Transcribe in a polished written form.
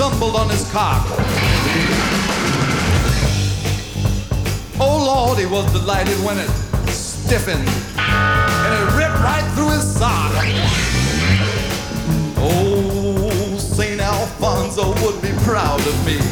stumbled on his cock. Oh Lord, he was delighted when it stiffened and it ripped right through his sock. Oh, St. Alfonso would be proud of me.